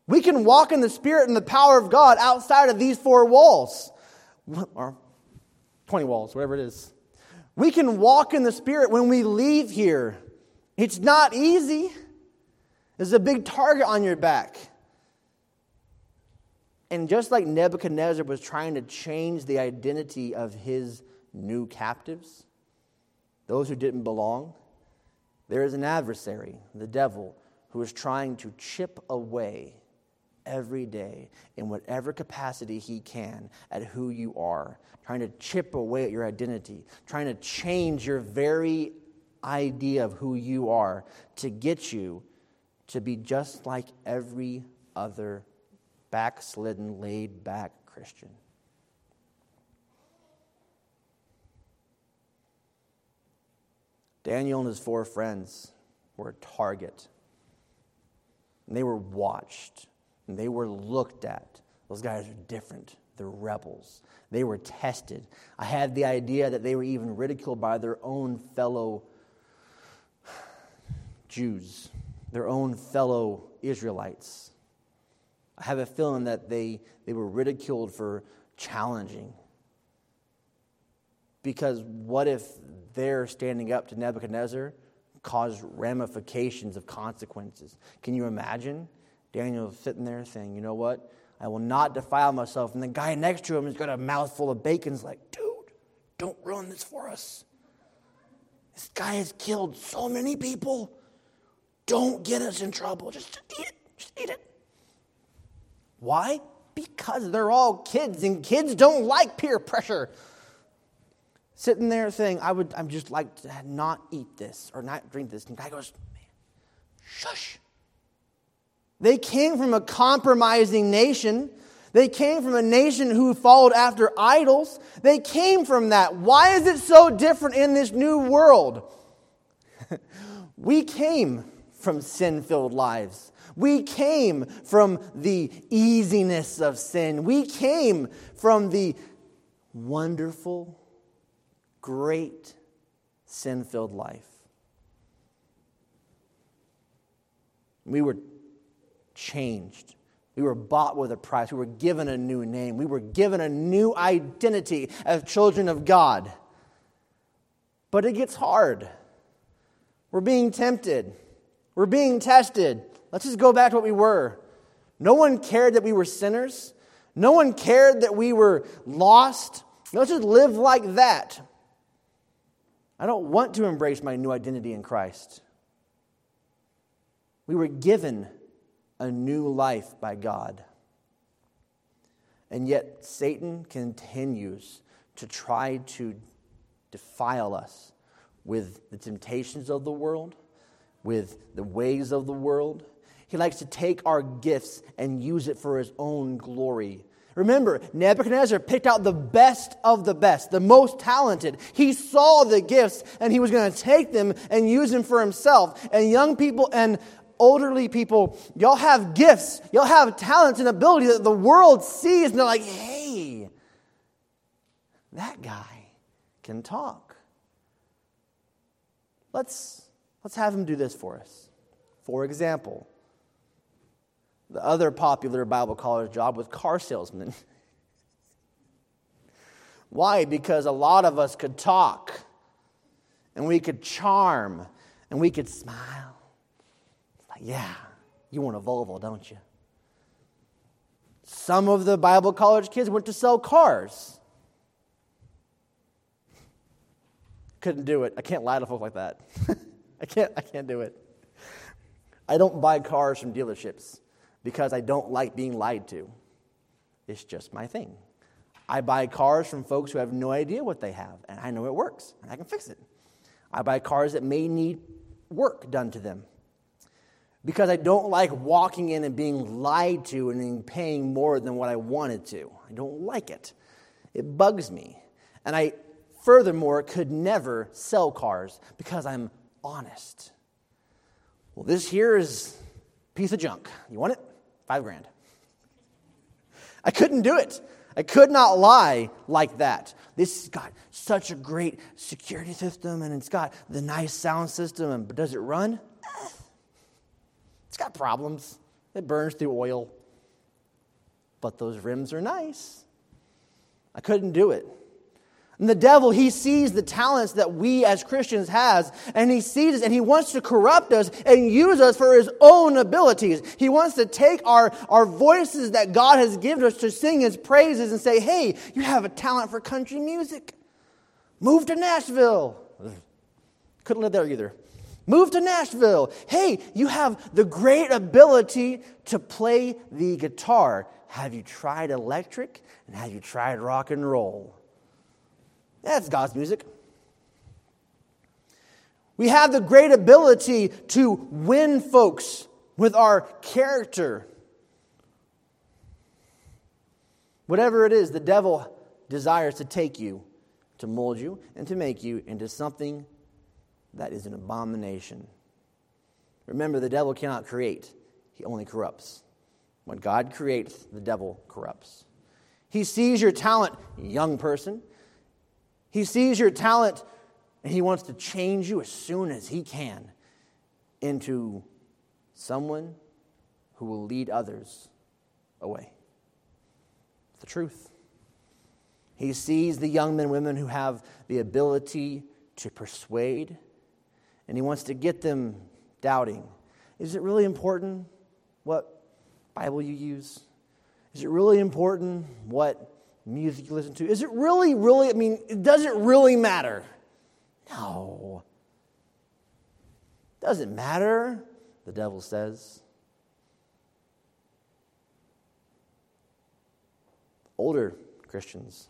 [SPEAKER 1] We can walk in the Spirit and the power of God outside of these 4 walls. Or 20 walls, whatever it is. We can walk in the Spirit when we leave here. It's not easy. There's a big target on your back. And just like Nebuchadnezzar was trying to change the identity of his new captives, those who didn't belong, there is an adversary, the devil, who is trying to chip away every day in whatever capacity he can at who you are, trying to chip away at your identity, trying to change your very idea of who you are to get you to be just like every other backslidden, laid-back Christian. Daniel and his 4 friends were a target. And they were watched. And they were looked at. Those guys are different. They're rebels. They were tested. I had the idea that they were even ridiculed by their own fellow Jews, their own fellow Israelites. I have a feeling that they were ridiculed for challenging. Because what if their standing up to Nebuchadnezzar caused ramifications of consequences? Can you imagine? Daniel sitting there saying, you know what? I will not defile myself. And the guy next to him has got a mouthful of bacon. He's like, dude, don't ruin this for us. This guy has killed so many people. Don't get us in trouble. Just eat it. Just eat it. Why? Because they're all kids, and kids don't like peer pressure. Sitting there saying, I'd just like to not eat this or not drink this. And the guy goes, man, shush. They came from a compromising nation. They came from a nation who followed after idols. They came from that. Why is it so different in this new world? We came from sin-filled lives. We came from the easiness of sin. We came from the wonderful, great, sin-filled life. We were changed. We were bought with a price. We were given a new name. We were given a new identity as children of God. But it gets hard. We're being tempted. We're being tested. Let's just go back to what we were. No one cared that we were sinners. No one cared that we were lost. Let's just live like that. I don't want to embrace my new identity in Christ. We were given a new life by God. And yet Satan continues to try to defile us with the temptations of the world, with the ways of the world. He likes to take our gifts and use it for his own glory. Remember, Nebuchadnezzar picked out the best of the best, the most talented. He saw the gifts and he was going to take them and use them for himself. And young people and elderly people, y'all have gifts, y'all have talents and ability that the world sees, and they're like, hey, that guy can talk. Let's have him do this for us. For example, the other popular Bible college job was car salesman. Why? Because a lot of us could talk, and we could charm, and we could smile. Yeah, you want a Volvo, don't you? Some of the Bible college kids went to sell cars. Couldn't do it. I can't lie to folk like that. I can't do it. I don't buy cars from dealerships because I don't like being lied to. It's just my thing. I buy cars from folks who have no idea what they have, and I know it works, and I can fix it. I buy cars that may need work done to them, because I don't like walking in and being lied to and then paying more than what I wanted to. I don't like it. It bugs me. And I, furthermore, could never sell cars because I'm honest. Well, this here is a piece of junk. You want it? $5,000. I couldn't do it. I could not lie like that. This has got such a great security system, and it's got the nice sound system, but does it run? It's got problems. It burns through oil. but those rims are nice. I couldn't do it. And the devil, he sees the talents that we as Christians has, and he sees us, and he wants to corrupt us and use us for his own abilities. He wants to take our voices that God has given us to sing his praises and say, hey, you have a talent for country music. Move to Nashville. Couldn't live there either. Move to Nashville. Hey, you have the great ability to play the guitar. Have you tried electric? And have you tried rock and roll? That's God's music. We have the great ability to win folks with our character. Whatever it is, the devil desires to take you, to mold you, and to make you into something that is an abomination. Remember, the devil cannot create. He only corrupts. When God creates, the devil corrupts. He sees your talent, young person. He sees your talent, and he wants to change you as soon as he can into someone who will lead others away. It's the truth. He sees the young men and women who have the ability to persuade, and he wants to get them doubting. Is it really important what Bible you use? Is it really important what music you listen to? Is it really, does it really matter? No. Doesn't matter, the devil says. Older Christians,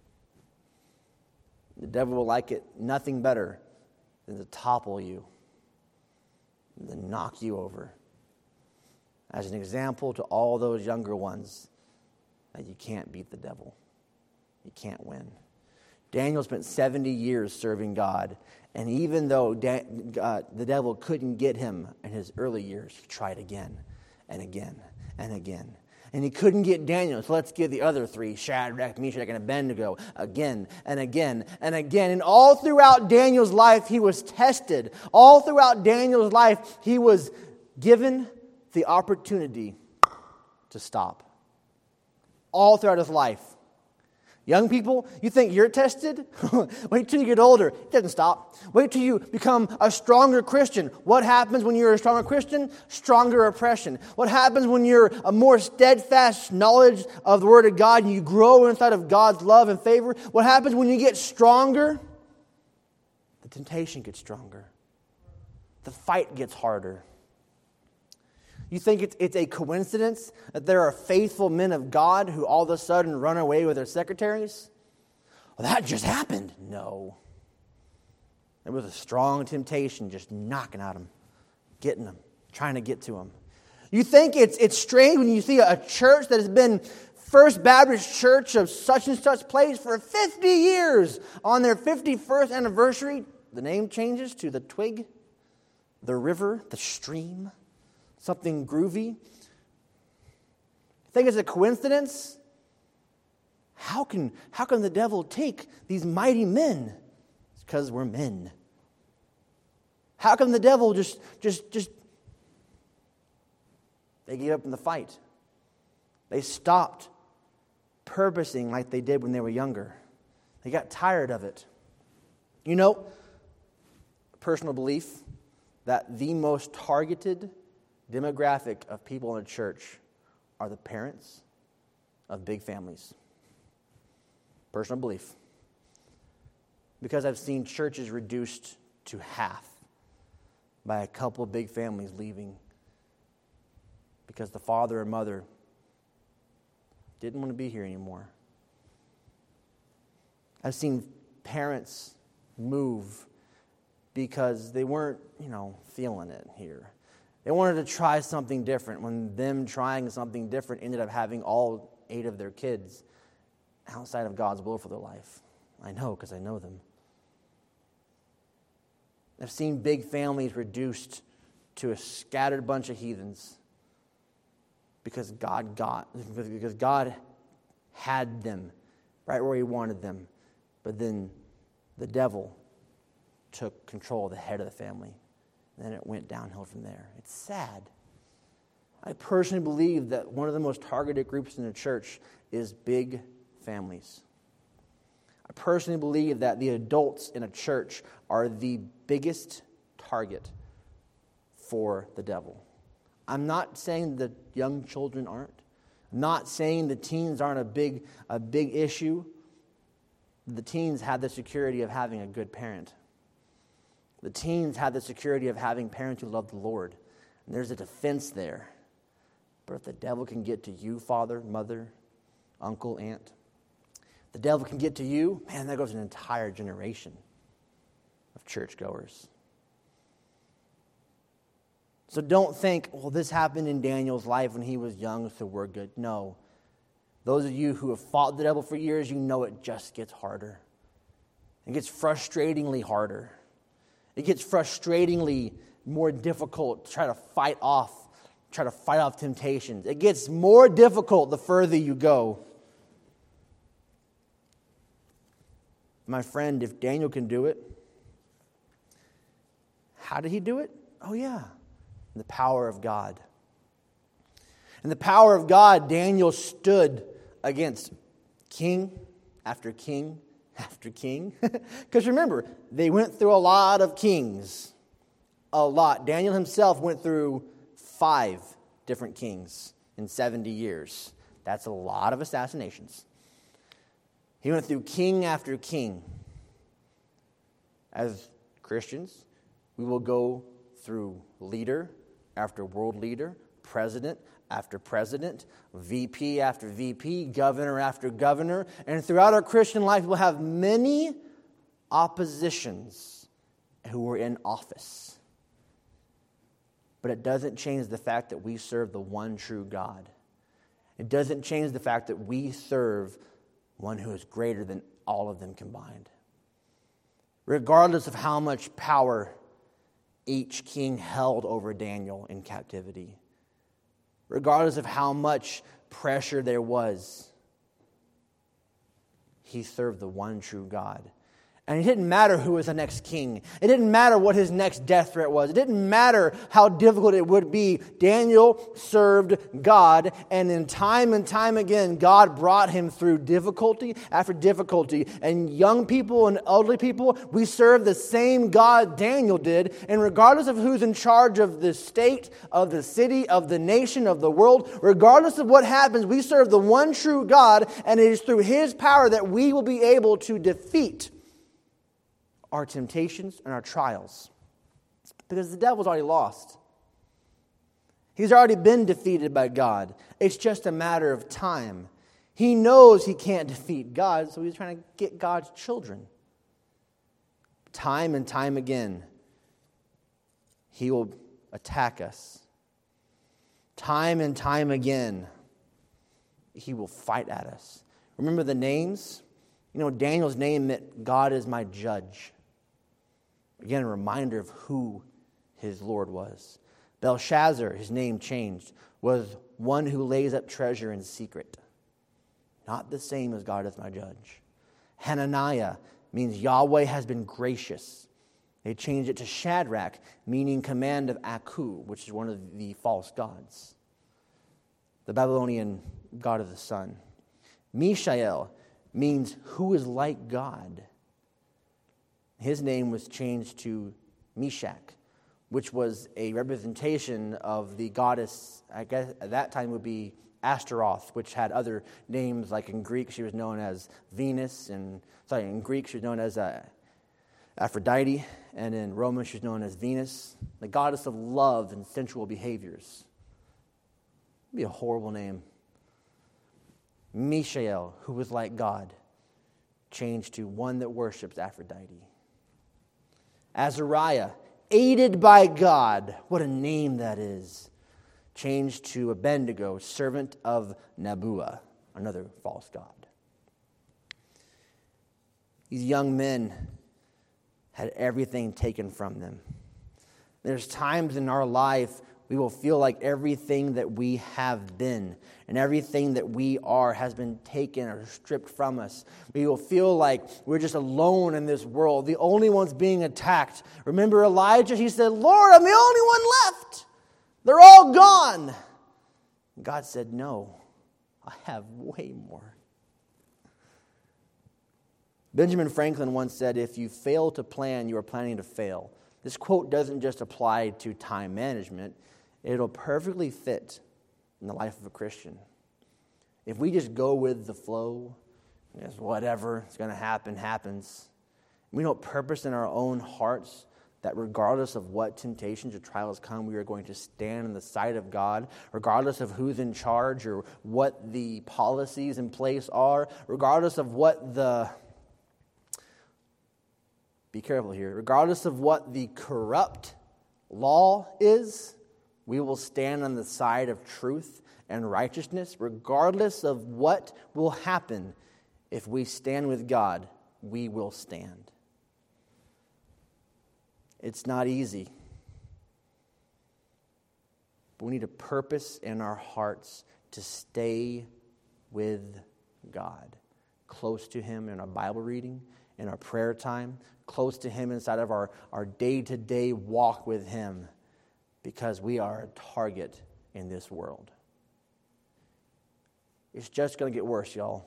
[SPEAKER 1] the devil will like it nothing better than to topple you, than knock you over. As an example to all those younger ones, that you can't beat the devil. You can't win. Daniel spent 70 years serving God, and even though the devil couldn't get him in his early years, he tried again and again and again. And he couldn't get Daniel, so let's give the other three, Shadrach, Meshach, and Abednego, again and again and again. And all throughout Daniel's life, he was tested. All throughout Daniel's life, he was given the opportunity to stop. All throughout his life. Young people, you think you're tested? Wait till you get older. It doesn't stop. Wait till you become a stronger Christian. What happens when you're a stronger Christian? Stronger oppression. What happens when you're a more steadfast knowledge of the Word of God and you grow inside of God's love and favor? What happens when you get stronger? The temptation gets stronger. The fight gets harder. You think it's a coincidence that there are faithful men of God who all of a sudden run away with their secretaries? Well, that just happened. No. There was a strong temptation just knocking at them, getting them, trying to get to them. You think it's strange when you see a church that has been First Baptist Church of such and such place for 50 years. On their 51st anniversary, the name changes to the twig, the river, the stream. Something groovy. Think it's a coincidence? How can the devil take these mighty men? It's because we're men. How come the devil just they gave up in the fight? They stopped purposing like they did when they were younger. They got tired of it. You know, personal belief that the most targeted demographic of people in a church are the parents of big families. Personal belief. Because I've seen churches reduced to half by a couple of big families leaving because the father or mother didn't want to be here anymore. I've seen parents move because they weren't, feeling it here. They wanted to try something different. When them trying something different ended up having all 8 of their kids outside of God's will for their life. I know because I know them. I've seen big families reduced to a scattered bunch of heathens because God had them right where He wanted them. But then the devil took control of the head of the family. And then it went downhill from there. It's sad. I personally believe that one of the most targeted groups in the church is big families. I personally believe that the adults in a church are the biggest target for the devil. I'm not saying the young children aren't. I'm not saying the teens aren't a big issue. The teens have the security of having a good parent. The teens have the security of having parents who love the Lord. And there's a defense there. But if the devil can get to you, father, mother, uncle, aunt, the devil can get to you, man, that goes an entire generation of churchgoers. So don't think, well, this happened in Daniel's life when he was young, so we're good. No. Those of you who have fought the devil for years, you know it just gets harder. It gets frustratingly harder. It gets frustratingly more difficult to try to fight off temptations. It gets more difficult the further you go. My friend, if Daniel can do it, how did he do it? Oh yeah, the power of God. In the power of God, Daniel stood against king after king after king. Because remember, they went through a lot of kings. A lot. Daniel himself went through 5 different kings in 70 years. That's a lot of assassinations. He went through king after king. As Christians, we will go through leader after world leader, president after president, VP after VP, governor after governor. And throughout our Christian life, we'll have many oppositions who were in office. But it doesn't change the fact that we serve the one true God. It doesn't change the fact that we serve one who is greater than all of them combined. Regardless of how much power each king held over Daniel in captivity, regardless of how much pressure there was, he served the one true God. And it didn't matter who was the next king. It didn't matter what his next death threat was. It didn't matter how difficult it would be. Daniel served God, and in time and time again, God brought him through difficulty after difficulty. And young people and elderly people, we serve the same God Daniel did. And regardless of who's in charge of the state, of the city, of the nation, of the world, regardless of what happens, we serve the one true God, and it is through his power that we will be able to defeat our temptations and our trials. Because the devil's already lost. He's already been defeated by God. It's just a matter of time. He knows he can't defeat God, so he's trying to get God's children. Time and time again, he will attack us. Time and time again, he will fight at us. Remember the names? You know, Daniel's name meant God is my judge. Again, a reminder of who his Lord was. Belshazzar, his name changed, was one who lays up treasure in secret. Not the same as God as my judge. Hananiah means Yahweh has been gracious. They changed it to Shadrach, meaning command of Aku, which is one of the false gods. The Babylonian god of the sun. Mishael means who is like God. His name was changed to Meshach, which was a representation of the goddess, I guess at that time would be Ashtaroth, which had other names, like in Greek she was known as Venus, in Greek she was known as Aphrodite, and in Roman she was known as Venus, the goddess of love and sensual behaviors. It'd be a horrible name. Mishael, who was like God, changed to one that worships Aphrodite. Azariah, aided by God, what a name that is, changed to Abednego, servant of Nabuah, another false god. These young men had everything taken from them. There's times in our life we will feel like everything that we have been and everything that we are has been taken or stripped from us. We will feel like we're just alone in this world, the only ones being attacked. Remember Elijah? He said, Lord, I'm the only one left. They're all gone. God said, no, I have way more. Benjamin Franklin once said, if you fail to plan, you are planning to fail. This quote doesn't just apply to time management. It'll perfectly fit in the life of a Christian. If we just go with the flow, just whatever is going to happen, happens. We don't purpose in our own hearts that regardless of what temptations or trials come, we are going to stand on the side of God, regardless of who's in charge or what the policies in place are, regardless of what be careful here, regardless of what the corrupt law is, we will stand on the side of truth and righteousness, regardless of what will happen. If we stand with God, we will stand. It's not easy. But we need a purpose in our hearts to stay with God, close to Him in our Bible reading, in our prayer time, close to Him inside of our day-to-day walk with Him, because we are a target in this world. It's just going to get worse, y'all.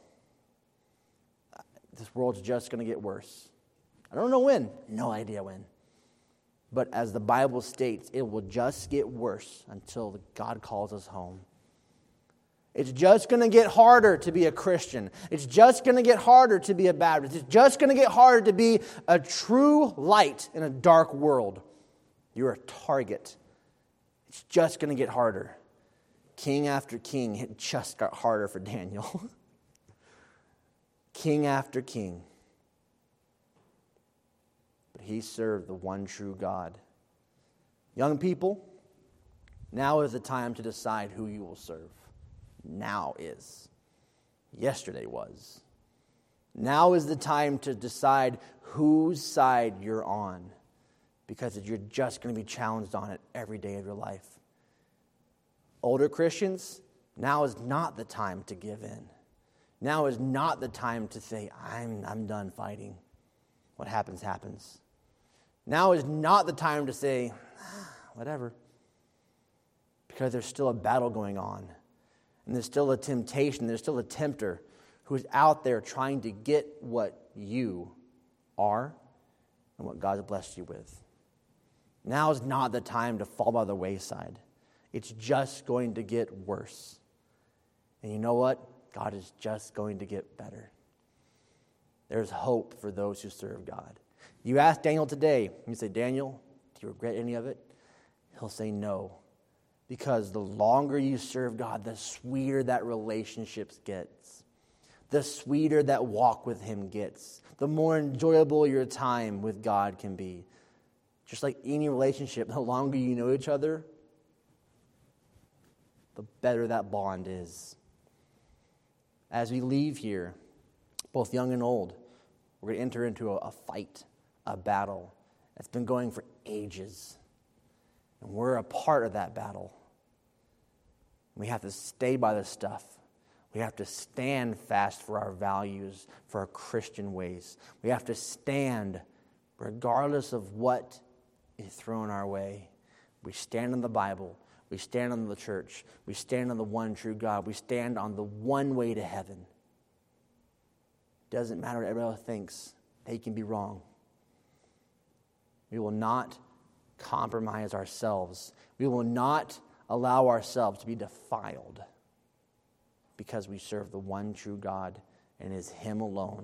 [SPEAKER 1] This world's just going to get worse. I don't know when. No idea when. But as the Bible states, it will just get worse until God calls us home. It's just going to get harder to be a Christian. It's just going to get harder to be a Baptist. It's just going to get harder to be a true light in a dark world. You're a target. It's just going to get harder. King after king, it just got harder for Daniel. King after king. But he served the one true God. Young people, now is the time to decide who you will serve. Now is. Yesterday was. Now is the time to decide whose side you're on, because you're just going to be challenged on it every day of your life. Older Christians, now is not the time to give in. Now is not the time to say, I'm done fighting. What happens, happens. Now is not the time to say, whatever. Because there's still a battle going on. And there's still a temptation. There's still a tempter who's out there trying to get what you are and what God's blessed you with. Now is not the time to fall by the wayside. It's just going to get worse. And you know what? God is just going to get better. There's hope for those who serve God. You ask Daniel today, you say, Daniel, do you regret any of it? He'll say no. Because the longer you serve God, the sweeter that relationship gets. The sweeter that walk with Him gets. The more enjoyable your time with God can be. Just like any relationship, the longer you know each other, the better that bond is. As we leave here, both young and old, we're going to enter into a fight, a battle that's been going for ages. And we're a part of that battle. We have to stay by the stuff. We have to stand fast for our values, for our Christian ways. We have to stand regardless of what is thrown our way. We stand on the Bible. We stand on the church. We stand on the one true God. We stand on the one way to heaven. Doesn't matter what everybody else thinks. They can be wrong. We will not compromise ourselves. We will not allow ourselves to be defiled, because we serve the one true God and it is Him alone